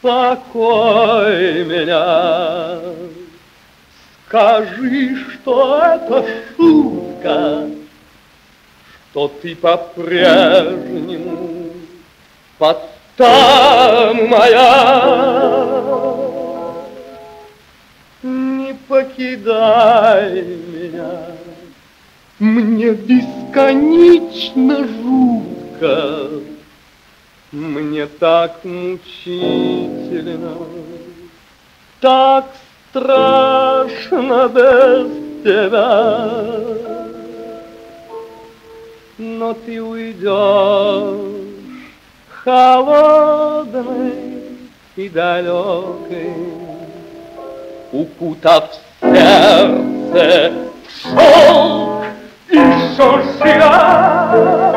успокой меня. Скажи, что это шутка, что ты по-прежнему подстава моя. Не покидай меня, мне бесконечно жутко, мне так мучительно, так страшно без тебя. Но ты уйдешь холодной и далекой, укутав сердце в шелк и шерстяной.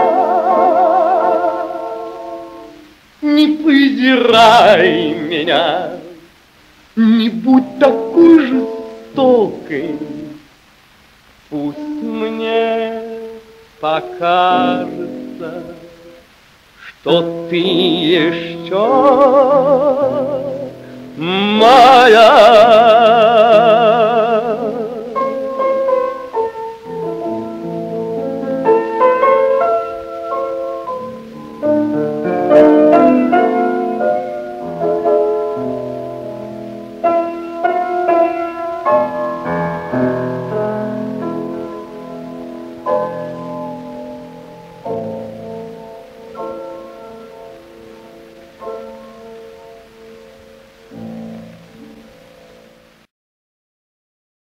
Не презирай меня, не будь такой жестокой, пусть мне покажется, что ты еще моя.